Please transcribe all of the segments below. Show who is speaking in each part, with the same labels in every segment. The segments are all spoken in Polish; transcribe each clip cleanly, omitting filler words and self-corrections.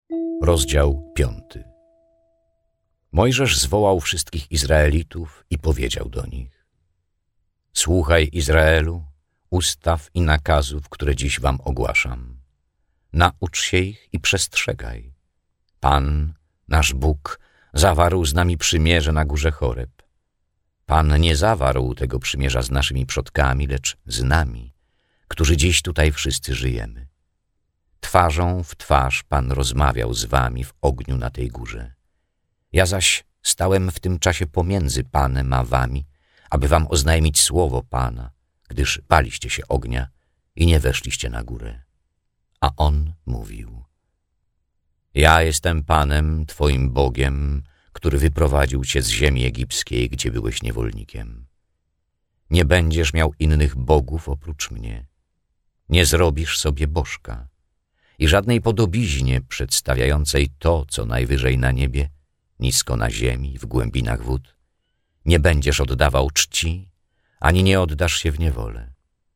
Speaker 1: Rozdział 5. Mojżesz zwołał wszystkich Izraelitów i powiedział do nich: Słuchaj, Izraelu, ustaw i nakazów, które dziś wam ogłaszam. Naucz się ich i przestrzegaj. Pan, nasz Bóg, zawarł z nami przymierze na górze Choreb. Pan nie zawarł tego przymierza z naszymi przodkami, lecz z nami, którzy dziś tutaj wszyscy żyjemy. Twarzą w twarz Pan rozmawiał z wami w ogniu na tej górze. Ja zaś stałem w tym czasie pomiędzy Panem a wami, aby wam oznajmić słowo Pana, gdyż baliście się ognia i nie weszliście na górę. A On mówił: Ja jestem Panem, twoim Bogiem, który wyprowadził cię z ziemi egipskiej, gdzie byłeś niewolnikiem. Nie będziesz miał innych bogów oprócz mnie. Nie zrobisz sobie bożka i żadnej podobiznie przedstawiającej to, co najwyżej na niebie, nisko na ziemi, w głębinach wód. Nie będziesz oddawał czci, ani nie oddasz się w niewolę.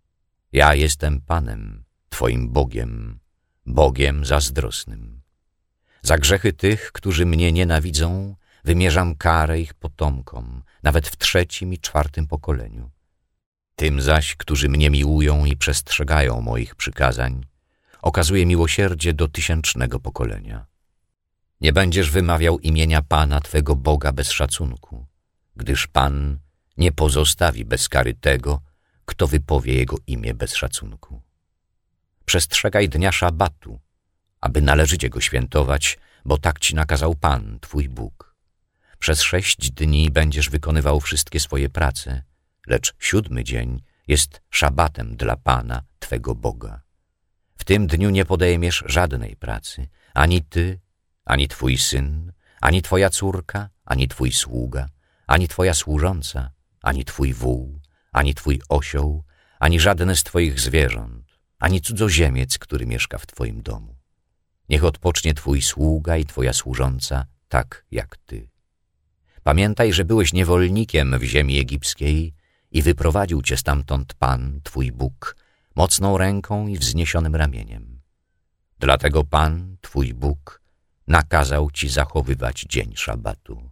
Speaker 1: Ja jestem Panem, twoim Bogiem, Bogiem zazdrosnym. Za grzechy tych, którzy mnie nienawidzą, wymierzam karę ich potomkom, nawet w 3. i 4. pokoleniu. Tym zaś, którzy mnie miłują i przestrzegają moich przykazań, okazuję miłosierdzie do 1000. pokolenia. Nie będziesz wymawiał imienia Pana twego Boga bez szacunku, gdyż Pan nie pozostawi bez kary tego, kto wypowie Jego imię bez szacunku. Przestrzegaj dnia szabatu, aby należycie go świętować, bo tak ci nakazał Pan, twój Bóg. Przez 6 dni będziesz wykonywał wszystkie swoje prace, lecz 7. dzień jest szabatem dla Pana, twego Boga. W tym dniu nie podejmiesz żadnej pracy, ani ty, ani twój syn, ani twoja córka, ani twój sługa, ani twoja służąca, ani twój wół, ani twój osioł, ani żadne z twoich zwierząt, ani cudzoziemiec, który mieszka w twoim domu. Niech odpocznie twój sługa i twoja służąca tak jak ty. Pamiętaj, że byłeś niewolnikiem w ziemi egipskiej i wyprowadził cię stamtąd Pan, twój Bóg, mocną ręką i wzniesionym ramieniem. Dlatego Pan, twój Bóg, nakazał ci zachowywać dzień szabatu.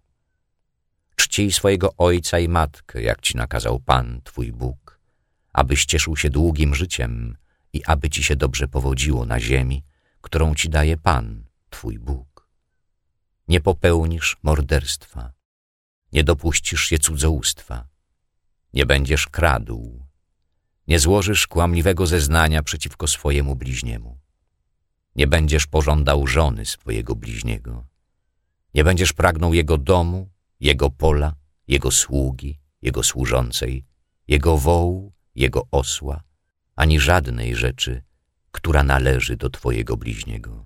Speaker 1: Czcij swojego ojca i matkę, jak ci nakazał Pan, twój Bóg, abyś cieszył się długim życiem i aby ci się dobrze powodziło na ziemi, którą ci daje Pan, twój Bóg. Nie popełnisz morderstwa, nie dopuścisz się cudzołóstwa, nie będziesz kradł, nie złożysz kłamliwego zeznania przeciwko swojemu bliźniemu, nie będziesz pożądał żony swojego bliźniego, nie będziesz pragnął jego domu, jego pola, jego sługi, jego służącej, jego wołu, jego osła, ani żadnej rzeczy, która należy do twojego bliźniego.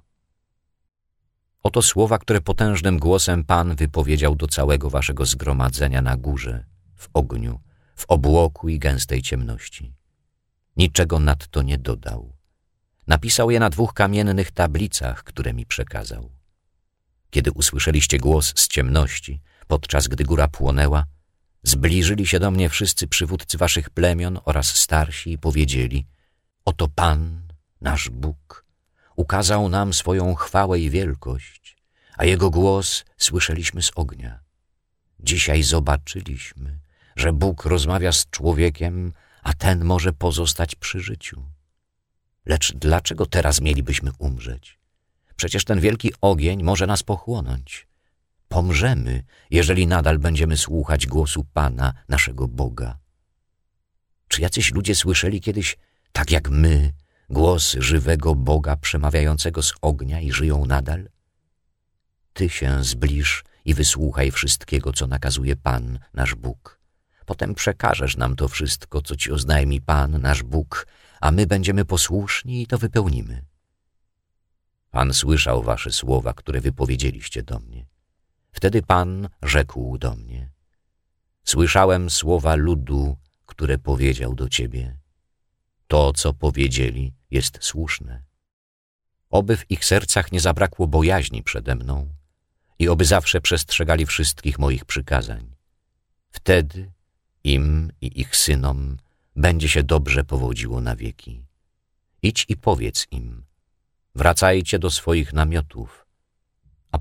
Speaker 1: Oto słowa, które potężnym głosem Pan wypowiedział do całego waszego zgromadzenia na górze, w ogniu, w obłoku i gęstej ciemności. Niczego nadto nie dodał. Napisał je na 2 kamiennych tablicach, które mi przekazał. Kiedy usłyszeliście głos z ciemności, podczas gdy góra płonęła, zbliżyli się do mnie wszyscy przywódcy waszych plemion oraz starsi i powiedzieli: Oto Pan, nasz Bóg, ukazał nam swoją chwałę i wielkość, a Jego głos słyszeliśmy z ognia. Dzisiaj zobaczyliśmy, że Bóg rozmawia z człowiekiem, a ten może pozostać przy życiu. Lecz dlaczego teraz mielibyśmy umrzeć? Przecież ten wielki ogień może nas pochłonąć. Pomrzemy, jeżeli nadal będziemy słuchać głosu Pana, naszego Boga. Czy jacyś ludzie słyszeli kiedyś, tak jak my, głos żywego Boga przemawiającego z ognia i żyją nadal? Ty się zbliż i wysłuchaj wszystkiego, co nakazuje Pan, nasz Bóg. Potem przekażesz nam to wszystko, co ci oznajmi Pan, nasz Bóg, a my będziemy posłuszni i to wypełnimy. Pan słyszał wasze słowa, które wypowiedzieliście do mnie. Wtedy Pan rzekł do mnie: Słyszałem słowa ludu, które powiedział do ciebie. To, co powiedzieli, jest słuszne. Oby w ich sercach nie zabrakło bojaźni przede mną i oby zawsze przestrzegali wszystkich moich przykazań. Wtedy im i ich synom będzie się dobrze powodziło na wieki. Idź i powiedz im: wracajcie do swoich namiotów,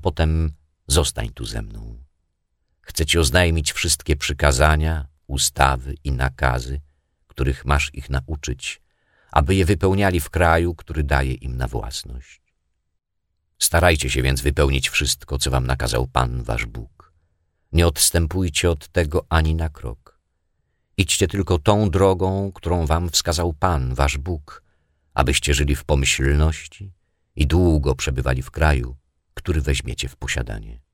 Speaker 1: potem zostań tu ze mną. Chcę ci oznajmić wszystkie przykazania, ustawy i nakazy, których masz ich nauczyć, aby je wypełniali w kraju, który daje im na własność. Starajcie się więc wypełnić wszystko, co wam nakazał Pan wasz Bóg. Nie odstępujcie od tego ani na krok. Idźcie tylko tą drogą, którą wam wskazał Pan wasz Bóg, abyście żyli w pomyślności i długo przebywali w kraju, który weźmiecie w posiadanie.